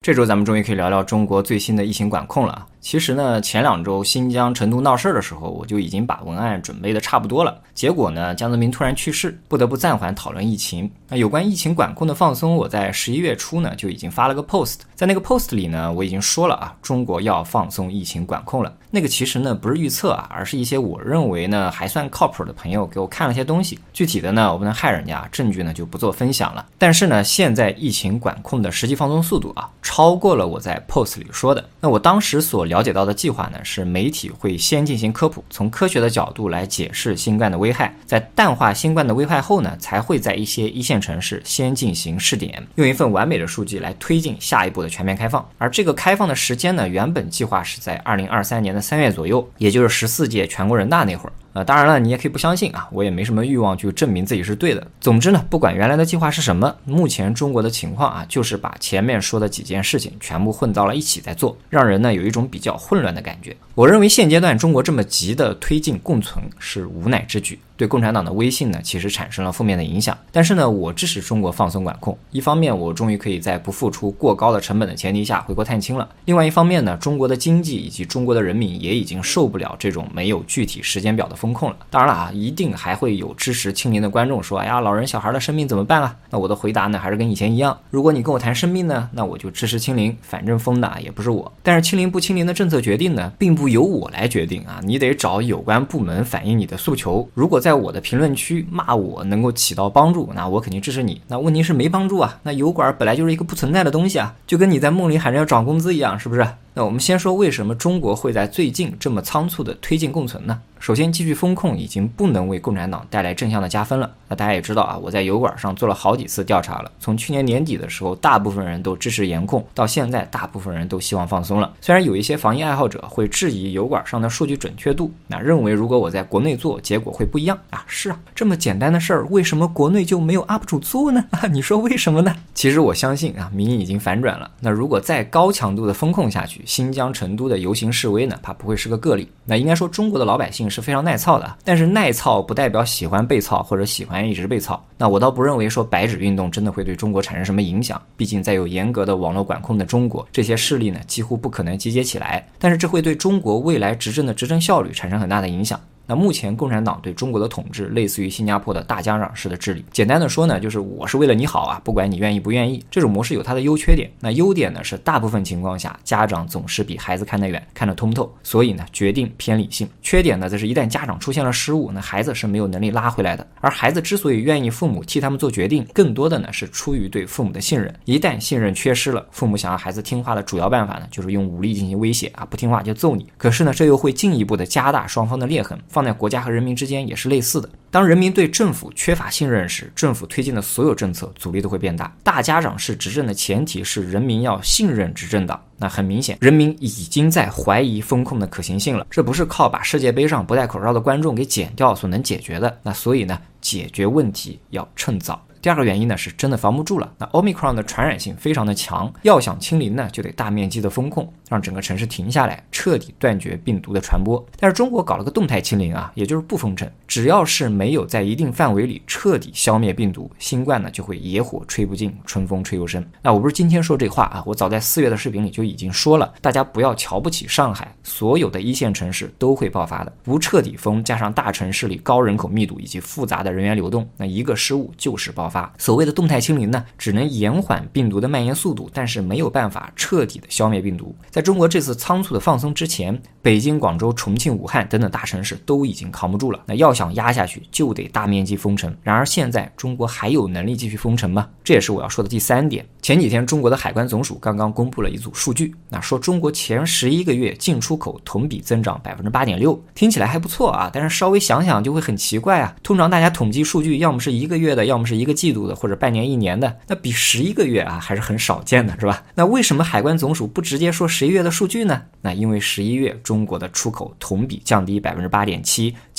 这周咱们终于可以聊聊中国最新的疫情管控了。其实呢，前2周新疆、成都闹事的时候，我就已经把文案准备的差不多了。结果呢，江泽民突然去世，不得不暂缓讨论疫情。那有关疫情管控的放松，我在11月初呢就已经发了个 post， 在那个 post 里呢，我已经说了啊，中国要放松疫情管控了。那个其实呢不是预测啊，而是一些我认为呢还算靠谱的朋友给我看了些东西。具体的呢我不能害人家，证据呢就不做分享了。但是呢，现在疫情管控的实际放松速度啊，超过了我在 post 里说的。那我当时所了解到的计划呢，是媒体会先进行科普，从科学的角度来解释新冠的危害，在淡化新冠的危害后呢，才会在一些一线城市先进行试点，用一份完美的数据来推进下一步的全面开放。而这个开放的时间呢，原本计划是在2023年的3月左右，也就是14届全国人大那会儿。当然了，你也可以不相信啊，我也没什么欲望去证明自己是对的。总之呢，不管原来的计划是什么，目前中国的情况啊，就是把前面说的几件事情全部混到了一起在做，让人呢有一种比较混乱的感觉。我认为现阶段中国这么急的推进共存是无奈之举，对共产党的威信呢其实产生了负面的影响。但是呢，我支持中国放松管控，一方面我终于可以在不付出过高的成本的前提下回国探亲了，另外一方面呢，中国的经济以及中国的人民也已经受不了这种没有具体时间表的风控了。当然了啊，一定还会有支持清零的观众说，哎呀，老人小孩的生命怎么办啊？那我的回答呢还是跟以前一样，如果你跟我谈生命呢，那我就支持清零，反正封的也不是我。但是清零不清零的政策决定呢，并不由我来决定啊，你得找有关部门反映你的诉求。如果在我的评论区骂我能够起到帮助，那我肯定支持你。那问题是没帮助啊，那油管本来就是一个不存在的东西啊，就跟你在梦里喊着要涨工资一样，是不是？那我们先说为什么中国会在最近这么仓促的推进共存呢？首先，继续封控已经不能为共产党带来正向的加分了。那大家也知道啊，我在油管上做了好几次调查了，从去年年底的时候，大部分人都支持严控，到现在大部分人都希望放松了。虽然有一些防疫爱好者会质疑油管上的数据准确度，那认为如果我在国内做，结果会不一样啊。是啊，这么简单的事儿，为什么国内就没有 UP 主做呢？啊，你说为什么呢？其实我相信啊，民意已经反转了。那如果再高强度的封控下去，新疆、成都的游行示威呢，怕不会是个个例。那应该说中国的老百姓是非常耐操的，但是耐操不代表喜欢被操或者喜欢一直被操。那我倒不认为说白纸运动真的会对中国产生什么影响，毕竟在有严格的网络管控的中国，这些势力呢几乎不可能集结起来，但是这会对中国未来执政的执政效率产生很大的影响。那目前共产党对中国的统治类似于新加坡的大家长式的治理，简单的说呢，就是我是为了你好啊，不管你愿意不愿意。这种模式有它的优缺点，那优点呢是大部分情况下家长总是比孩子看得远，看得通透，所以呢决定偏理性。缺点呢则是一旦家长出现了失误，那孩子是没有能力拉回来的。而孩子之所以愿意父母替他们做决定，更多的呢是出于对父母的信任。一旦信任缺失了，父母想要孩子听话的主要办法呢就是用武力进行威胁啊，不听话就揍你。可是呢，这又会进一步的加大双方的裂痕，放在国家和人民之间也是类似的。当人民对政府缺乏信任时，政府推进的所有政策阻力都会变大。大家长式执政的前提是人民要信任执政党，那很明显人民已经在怀疑风控的可行性了，这不是靠把世界杯上不戴口罩的观众给减掉所能解决的。那所以呢，解决问题要趁早。第二个原因呢，是真的防不住了。那 Omicron 的传染性非常的强，要想清零呢，就得大面积的封控，让整个城市停下来，彻底断绝病毒的传播。但是中国搞了个动态清零啊，也就是不封城，只要是没有在一定范围里彻底消灭病毒，新冠呢就会野火吹不尽，春风吹又生。那我不是今天说这话啊，我早在4月的视频里就已经说了，大家不要瞧不起上海，所有的一线城市都会爆发的。不彻底封，加上大城市里高人口密度以及复杂的人员流动，那一个失误就是爆发。所谓的动态清零呢，只能延缓病毒的蔓延速度，但是没有办法彻底的消灭病毒。在中国这次仓促的放松之前，北京、广州、重庆、武汉等等大城市都已经扛不住了，那要想压下去就得大面积封城。然而现在中国还有能力继续封城吗？这也是我要说的第3点。前几天中国的海关总署刚刚公布了一组数据，那说中国前11个月进出口同比增长 8.6%， 听起来还不错啊，但是稍微想想就会很奇怪啊。通常大家统计数据要么是1个月的，要么是1个季度的，或者半年1年的，那比11个月啊还是很少见的，是吧？那为什么海关总署不直接说11月的数据呢？那因为11月中国的出口同比降低 8.7%，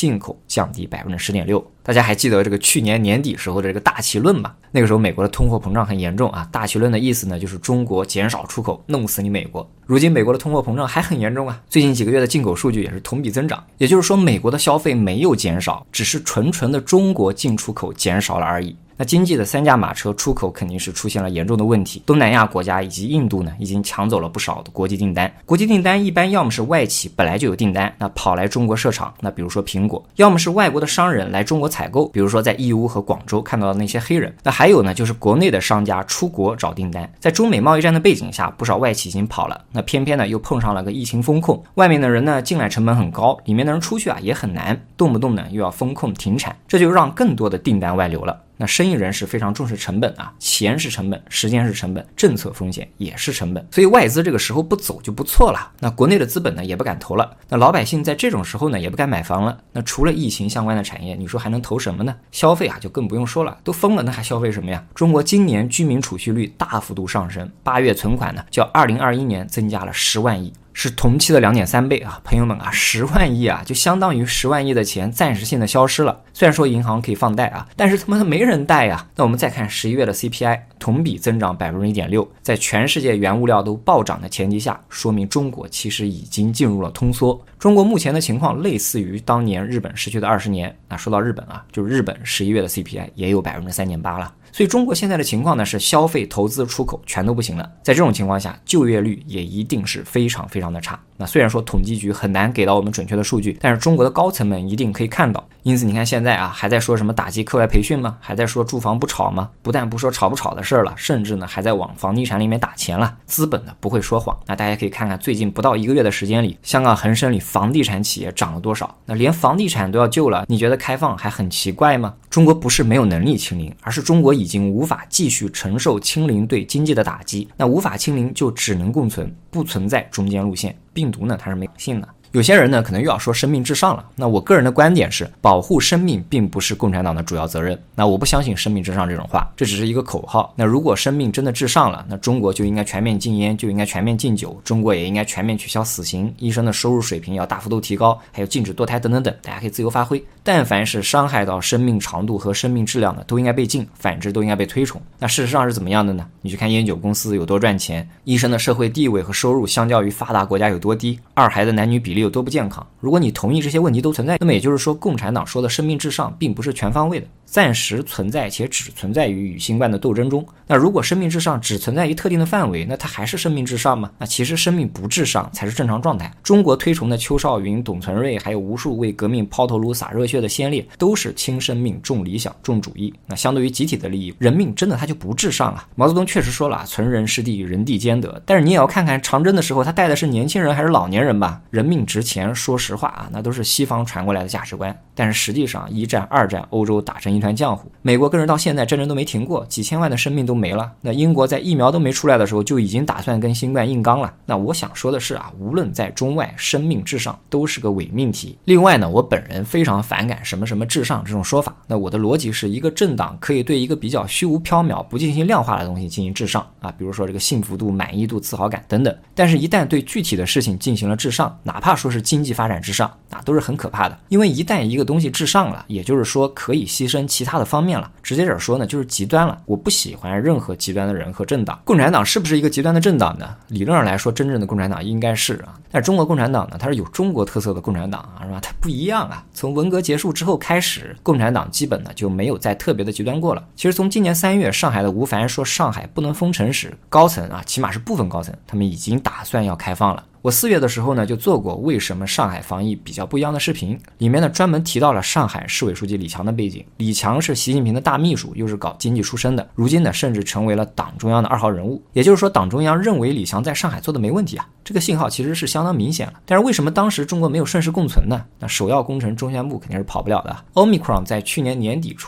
进口降低 10.6%。大家还记得这个去年年底时候的这个大旗论吗？那个时候美国的通货膨胀很严重啊，大旗论的意思呢就是中国减少出口，弄死你美国。如今美国的通货膨胀还很严重啊，最近几个月的进口数据也是同比增长，也就是说美国的消费没有减少，只是纯的中国进出口减少了而已。那经济的三驾马车出口肯定是出现了严重的问题，东南亚国家以及印度呢已经抢走了不少的国际订单。国际订单一般要么是外企本来就有订单，那跑来中国设厂，那比如说苹果，要么是外国的商人来中国采购，比如说在义乌和广州看到的那些黑人。那还有呢就是国内的商家出国找订单。在中美贸易战的背景下，不少外企已经跑了，那偏偏呢又碰上了个疫情风控，外面的人呢进来成本很高，里面的人出去也很难，动不动呢又要风控停产，这就让更多的订单外流了。那生意人是非常重视成本啊，钱是成本，时间是成本，政策风险也是成本，所以外资这个时候不走就不错了。那国内的资本呢也不敢投了，那老百姓在这种时候呢也不敢买房了。那除了疫情相关的产业，你说还能投什么呢？消费就更不用说了，都疯了，那还消费什么呀？中国今年居民储蓄率大幅度上升，8月存款呢较2021年增加了10万亿。是同期的2.3倍啊，朋友们10万亿就相当于10万亿的钱暂时性的消失了。虽然说银行可以放贷但是他妈的没人贷那我们再看11月的 CPI， 同比增长 1.6%， 在全世界原物料都暴涨的前提下，说明中国其实已经进入了通缩。中国目前的情况类似于当年日本失去的20年。那说到日本就是日本11月的 CPI 也有 3.8% 了。所以中国现在的情况呢是消费、投资、出口全都不行了。在这种情况下，就业率也一定是非常非常的差。那虽然说统计局很难给到我们准确的数据，但是中国的高层们一定可以看到。因此你看现在还在说什么打击课外培训吗？还在说住房不炒吗？不但不说炒不炒的事了，甚至呢还在往房地产里面打钱了。资本呢不会说谎。那大家可以看看最近不到1个月的时间里，香港恒生里房地产企业涨了多少。那连房地产都要救了，你觉得开放还很奇怪吗？中国不是没有能力清零，而是中国已经无法继续承受清零对经济的打击。那无法清零就只能共存，不存在中间路线。病毒呢它是没性的。有些人呢可能又要说生命至上了，那我个人的观点是，保护生命并不是共产党的主要责任。那我不相信生命至上这种话，这只是一个口号。那如果生命真的至上了，那中国就应该全面禁烟，就应该全面禁酒，中国也应该全面取消死刑，医生的收入水平要大幅度提高，还有禁止堕胎等等等，大家可以自由发挥。但凡是伤害到生命长度和生命质量的都应该被禁，反之都应该被推崇。那事实上是怎么样的呢？你去看烟酒公司有多赚钱，医生的社会地位和收入相较于发达国家有多低，二孩的男女比例有多不健康。如果你同意这些问题都存在，那么也就是说共产党说的生命至上并不是全方位的，暂时存在且只存在于与新冠的斗争中。那如果生命至上只存在于特定的范围，那它还是生命至上吗？那其实生命不至上才是正常状态。中国推崇的邱少云、董存瑞，还有无数为革命抛头颅洒热血的先烈，都是轻生命重理想重主义。那相对于集体的利益，人命真的它就不至上毛泽东确实说了存人是地，人地兼得，但是你也要看看长征的时候他带的是年轻人还是老年人吧。人命值钱，说实话那都是西方传过来的价值观。但是实际上1战2战欧洲打成一团浆糊，美国跟着到现在战争都没停过，几千万的生命都没了。那英国在疫苗都没出来的时候就已经打算跟新冠硬刚了。那我想说的是无论在中外，生命至上都是个伪命题。另外呢，我本人非常反感什么什么至上这种说法。那我的逻辑是，一个政党可以对一个比较虚无缥缈不进行量化的东西进行至上比如说这个幸福度、满意度、自豪感等等，但是一旦对具体的事情进行了至上，哪怕说是经济发展至上都是很可怕的。因为一旦一个东西至上了，也就是说可以牺牲其他的方面了，直接点说呢就是极端了。我不喜欢任何极端的人和政党。共产党是不是一个极端的政党呢？理论上来说，真正的共产党应该是但中国共产党呢，它是有中国特色的共产党是吧？它不一样从文革结束之后开始，共产党基本呢就没有再特别的极端过了。其实从今年3月上海的吴凡说上海不能封城时，高层起码是部分高层，他们已经打算要开放了。我4月的时候呢就做过为什么上海防疫比较不一样的视频，里面呢专门提到了上海市委书记李强的背景。李强是习近平的大秘书，又是搞经济出身的，如今呢甚至成为了党中央的2号人物。也就是说党中央认为李强在上海做的没问题这个信号其实是相当明显了。但是为什么当时中国没有顺势共存呢？那首要工程中宣部肯定是跑不了的。Omicron 在去年年底出来的，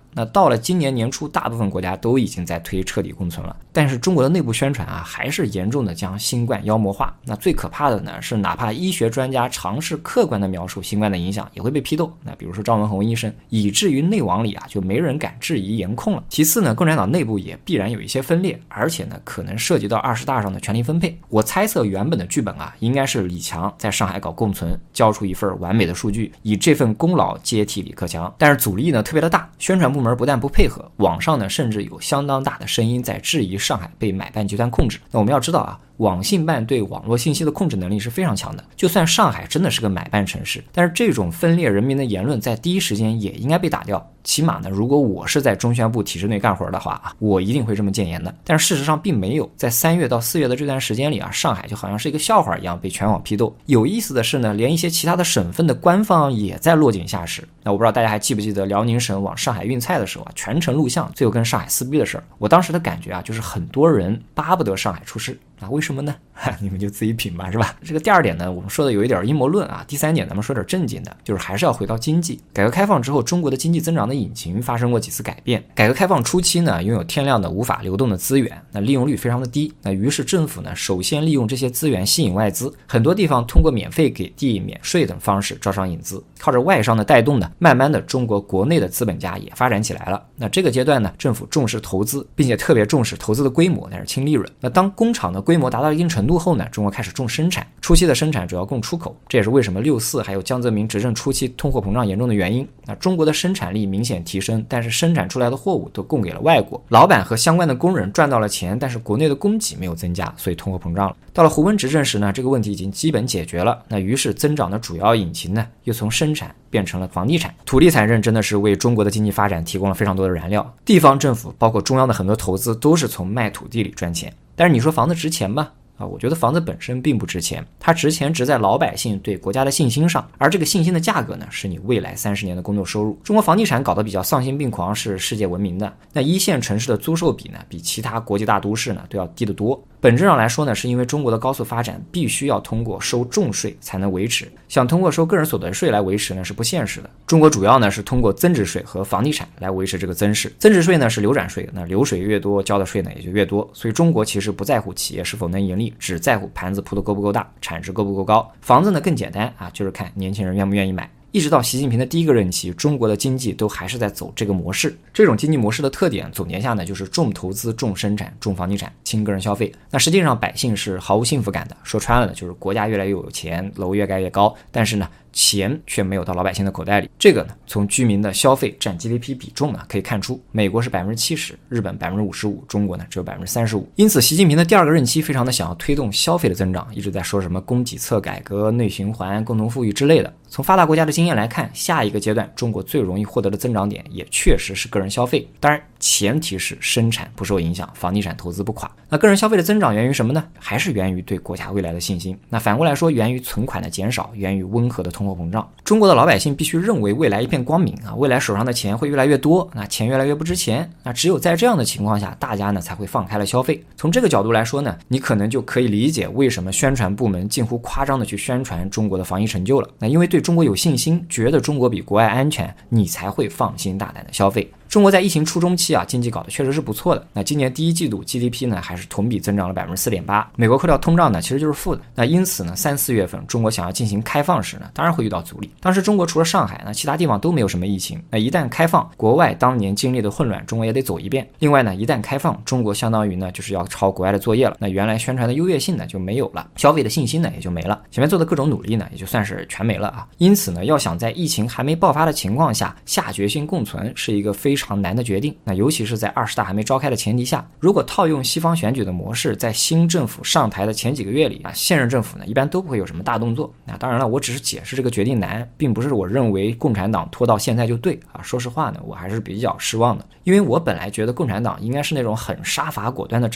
那到了今年年初，大部分国家都已经在推彻底共存了，但是中国的内部宣传还是严重的将新冠妖魔化。那最可怕的呢是，哪怕医学专家尝试客观的描述新冠的影响，也会被批斗。那比如说张文宏医生，以至于内网里就没人敢质疑严控了。其次呢，共产党内部也必然有一些分裂，而且呢可能涉及到20大上的权力分配。我猜测原本的剧本应该是李强在上海搞共存，交出一份完美的数据，以这份功劳接替李克强。但是阻力呢特别的大，宣传部门不但不配合，网上呢甚至有相当大的声音在质疑上海被买办集团控制。那我们要知道网信办对网络信息的控制能力是非常强的，就算上海真的是个买办城市，但是这种分裂人民的言论在第一时间也应该被打掉。起码呢，如果我是在中宣部体制内干活的话我一定会这么建言的。但是事实上并没有，在3月到4月的这段时间里上海就好像是一个笑话一样被全网批斗。有意思的是呢，连一些其他的省份的官方也在落井下石。那我不知道大家还记不记得辽宁省往上海运菜的时候全程录像，最后跟上海撕逼的事儿。我当时的感觉就是很多人巴不得上海出事。为什么呢？你们就自己品吧，是吧？这个第二点呢，我们说的有一点阴谋论第三点咱们说点正经的，就是还是要回到经济。改革开放之后，中国的经济增长的引擎发生过几次改变。改革开放初期呢，拥有天量的无法流动的资源，那利用率非常的低。那于是政府呢，首先利用这些资源吸引外资，很多地方通过免费给地、免税等方式招商引资，靠着外商的带动呢，慢慢的中国国内的资本家也发展起来了。那这个阶段呢，政府重视投资，并且特别重视投资的规模，那是轻利润。那当工厂的规模达到一定程度后呢，中国开始重生产，初期的生产主要供出口，这也是为什么64还有江泽民执政初期通货膨胀严重的原因。那中国的生产力明显提升，但是生产出来的货物都供给了外国，老板和相关的工人赚到了钱，但是国内的供给没有增加，所以通货膨胀了。到了胡温执政时呢，这个问题已经基本解决了，那于是增长的主要引擎呢，又从生产变成了房地产。土地财政真的是为中国的经济发展提供了非常多的燃料，地方政府包括中央的很多投资都是从卖土地里赚钱。但是你说房子值钱吧？我觉得房子本身并不值钱，它值钱值在老百姓对国家的信心上，而这个信心的价格呢，是你未来30年的工作收入。中国房地产搞得比较丧心病狂是世界闻名的，那一线城市的租售比呢，比其他国际大都市呢都要低得多。本质上来说呢，是因为中国的高速发展必须要通过收重税才能维持，想通过收个人所得税来维持呢是不现实的。中国主要呢是通过增值税和房地产来维持这个增势。增值税呢是流转税，那流水越多，交的税呢也就越多。所以中国其实不在乎企业是否能盈利，只在乎盘子铺得够不够大，产值够不够高。房子呢更简单就是看年轻人愿不愿意买。一直到习近平的第一个任期，中国的经济都还是在走这个模式。这种经济模式的特点总结下呢，就是重投资、重生产、重房地产、轻个人消费。那实际上百姓是毫无幸福感的，说穿了呢，就是国家越来越有钱，楼越盖越高，但是呢钱却没有到老百姓的口袋里。这个呢，从居民的消费占 GDP 比重呢可以看出，美国是 70%， 日本 55%， 中国呢只有 35%。因此习近平的第二个任期非常的想要推动消费的增长，一直在说什么供给侧改革、内循环、共同富裕之类的。从发达国家的经验来看，下一个阶段中国最容易获得的增长点也确实是个人消费，当然前提是生产不受影响，房地产投资不垮。那个人消费的增长源于什么呢？还是源于对国家未来的信心。那反过来说，源于存款的减少，源于温和的通货膨胀。中国的老百姓必须认为未来一片光明未来手上的钱会越来越多，那钱越来越不值钱。那只有在这样的情况下，大家呢才会放开了消费。从这个角度来说呢，你可能就可以理解为什么宣传部门近乎夸张的去宣传中国的防疫成就了。那因为对中国有信心，觉得中国比国外安全，你才会放心大胆的消费。中国在疫情初中期经济搞得确实是不错的。那今年第一季度 GDP 呢还是同比增长了 4.8%， 美国扣掉通胀呢其实就是负的。那因此呢3、4月份中国想要进行开放时呢，当然会遇到阻力。当时中国除了上海呢，其他地方都没有什么疫情。那一旦开放，国外当年经历的混乱中国也得走一遍。另外呢，一旦开放，中国相当于呢就是要抄国外的作业了。那原来宣传的优越性呢就没有了，消费的信心呢也就没了，前面做的各种努力呢也就算是全没了因此呢，要想在疫情还没爆发的情况下下决心共存，是一个非常难的决定。那尤其是在20大还没召开的前提下，如果套用西方选举的模式，在新政府上台的前几个月里现任政府呢一般都不会有什么大动作。那当然了，我只是解释这个决定难，并不是我认为共产党拖到现在就对说实话呢，我还是比较失望的。因为我本来觉得共产党应该是那种很杀伐果断的政党，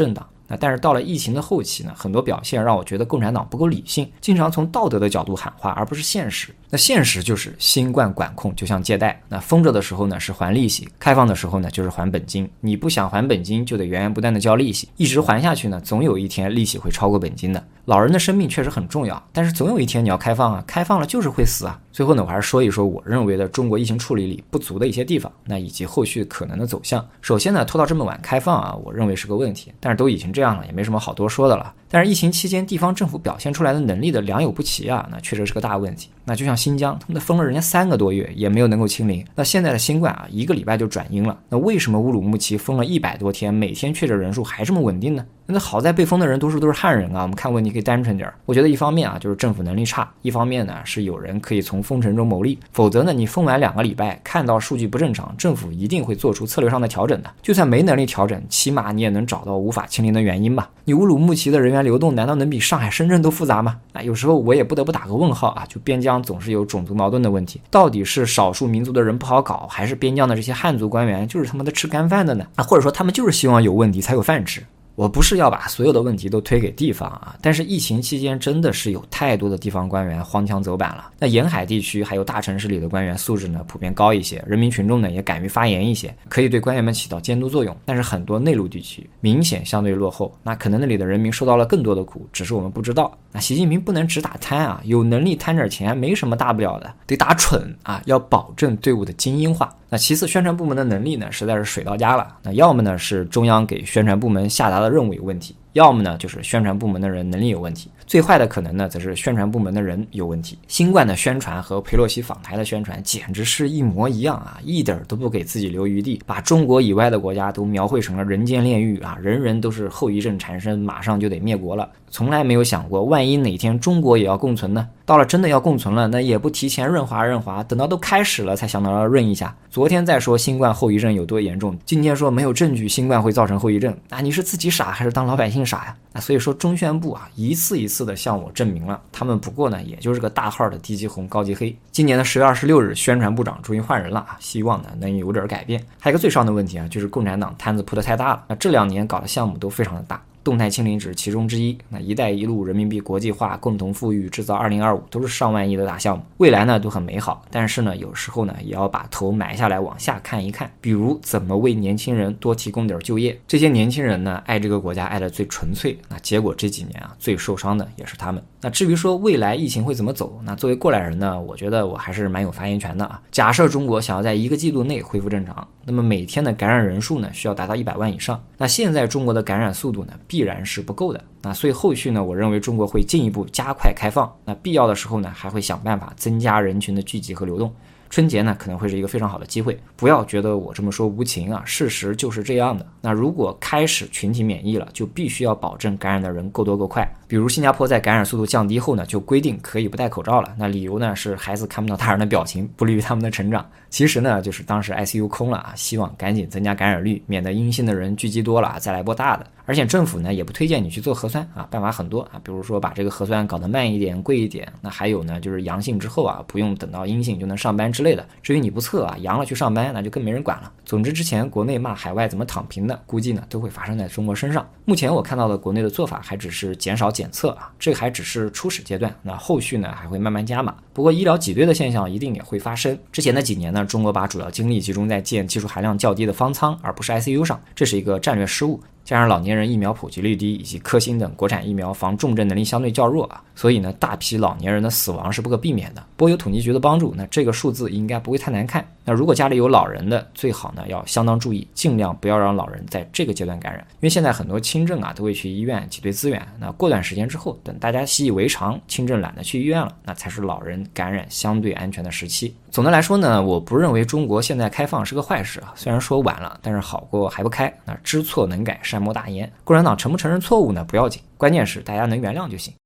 但是到了疫情的后期呢，很多表现让我觉得共产党不够理性，经常从道德的角度喊话，而不是现实。那现实就是新冠管控就像借贷，那封着的时候呢是还利息，开放的时候呢就是还本金。你不想还本金，就得源源不断的交利息，一直还下去呢，总有一天利息会超过本金的。老人的生命确实很重要，但是总有一天你要开放啊，开放了就是会死啊。最后呢，我还是说一说我认为的中国疫情处理里不足的一些地方，那以及后续可能的走向。首先呢，拖到这么晚开放啊，我认为是个问题，但是都已经这样了，也没什么好多说的了。但是疫情期间地方政府表现出来的能力的良莠不齐啊，那确实是个大问题。那就像新疆，他们封了人家3个多月也没有能够清零，那现在的新冠啊1个礼拜就转阴了，那为什么乌鲁木齐封了100多天，每天确诊人数还这么稳定呢？那好在被封的人多数都是汉人啊，我们看问题可以单纯点。我觉得一方面啊就是政府能力差，一方面呢是有人可以从封城中牟利，否则呢你封完2个礼拜，看到数据不正常，政府一定会做出策略上的调整的。就算没能力调整，起码你也能找到无法清零的原因吧。你乌鲁木齐的人员流动难道能比上海、深圳都复杂吗？有时候我也不得不打个问号啊，就边疆总是有种族矛盾的问题，到底是少数民族的人不好搞，还是边疆的这些汉族官员就是他妈的吃干饭的呢？或者说他们就是希望有问题才有饭吃？我不是要把所有的问题都推给地方啊，但是疫情期间真的是有太多的地方官员荒腔走板了。那沿海地区还有大城市里的官员素质呢普遍高一些，人民群众呢也敢于发言一些，可以对官员们起到监督作用。但是很多内陆地区明显相对落后，那可能那里的人民受到了更多的苦，只是我们不知道。那习近平不能只打贪啊，有能力贪点钱没什么大不了的，得打蠢啊，要保证队伍的精英化。那其次，宣传部门的能力呢实在是水到家了。那要么呢是中央给宣传部门下达的任务有问题，要么呢就是宣传部门的人能力有问题，最坏的可能呢则是宣传部门的人有问题。新冠的宣传和裴洛西访台的宣传简直是一模一样啊，一点都不给自己留余地，把中国以外的国家都描绘成了人间炼狱啊，人人都是后遗症缠身，马上就得灭国了。从来没有想过万一哪天中国也要共存呢？到了真的要共存了，那也不提前润滑润滑，等到都开始了才想到要润一下。昨天再说新冠后遗症有多严重，今天说没有证据新冠会造成后遗症，你是自己傻还是当老百姓傻呀？所以说中宣部啊一次一次的向我证明了，他们不过呢也就是个大号的低级红高级黑。今年的10月26日宣传部长终于换人了啊，希望呢能有点改变。还有一个最上的问题啊，就是共产党摊子铺得太大了，这2年搞的项目都非常的大。动态清零只是其中之一，那一带一路、人民币国际化、共同富裕、制造2025都是上万亿的大项目，未来呢都很美好，但是呢有时候呢也要把头埋下来往下看一看，比如怎么为年轻人多提供点就业。这些年轻人呢爱这个国家爱得最纯粹，那结果这几年啊最受伤的也是他们。那至于说未来疫情会怎么走，那作为过来人呢，我觉得我还是蛮有发言权的啊。假设中国想要在1个季度内恢复正常，那么每天的感染人数呢需要达到100万以上，那现在中国的感染速度呢必然是不够的。那所以后续呢，我认为中国会进一步加快开放，那必要的时候呢还会想办法增加人群的聚集和流动。春节呢可能会是一个非常好的机会，不要觉得我这么说无情啊，事实就是这样的。那如果开始群体免疫了，就必须要保证感染的人够多够快。比如新加坡在感染速度降低后呢，就规定可以不戴口罩了，那理由呢是孩子看不到大人的表情，不利于他们的成长。其实呢就是当时 ICU 空了啊，希望赶紧增加感染率，免得阴性的人聚集多了再来波大的。而且政府呢也不推荐你去做核酸啊，办法很多啊，比如说把这个核酸搞得慢一点、贵一点。那还有呢就是阳性之后啊，不用等到阴性就能上班之类的。至于你不测啊，阳了去上班，那就更没人管了。总之之前国内骂海外怎么躺平的，估计呢都会发生在中国身上。目前我看到的国内的做法还只是减少检测啊，这个还只是初始阶段，那后续呢还会慢慢加码。不过医疗挤兑的现象一定也会发生。之前的几年呢，中国把主要精力集中在建技术含量较低的方舱，而不是 ICU 上，这是一个战略失误。加上老年人疫苗普及率低，以及科兴等国产疫苗防重症能力相对较弱啊，所以呢大批老年人的死亡是不可避免的。不过有统计局的帮助，那这个数字应该不会太难看。那如果家里有老人的，最好呢要相当注意，尽量不要让老人在这个阶段感染，因为现在很多轻症啊都会去医院挤兑资源，那过段时间之后，等大家习以为常，轻症懒得去医院了，那才是老人感染相对安全的时期。总的来说呢，我不认为中国现在开放是个坏事啊，虽然说晚了，但是好过还不开。那知错能改，善莫大焉。共产党承不承认错误呢不要紧，关键是大家能原谅就行。